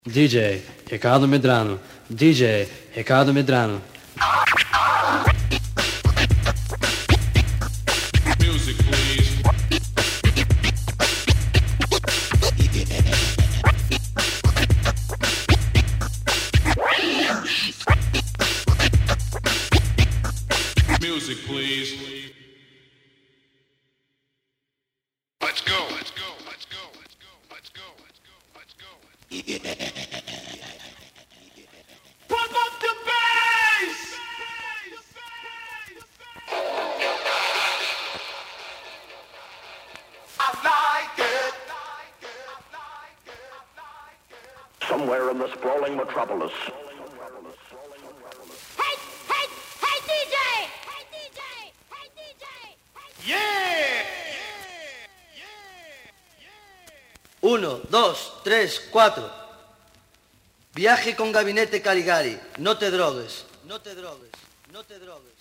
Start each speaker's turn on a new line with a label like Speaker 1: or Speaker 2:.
Speaker 1: DJ Ricardo Medrano, DJ Ricardo Medrano.
Speaker 2: Music, please. Music, please. Let's go. Let's go. Let's go. Let's go. Let's go. Let's go. Let's go. Pump up the bass. I like it.
Speaker 3: Somewhere in the sprawling metropolis.
Speaker 4: Hey DJ! Hey DJ! Hey DJ!
Speaker 2: Yeah.
Speaker 5: 1, 2, 3, 4. Viaje con Gabinete Caligari. No te drogues. No te drogues. No te drogues.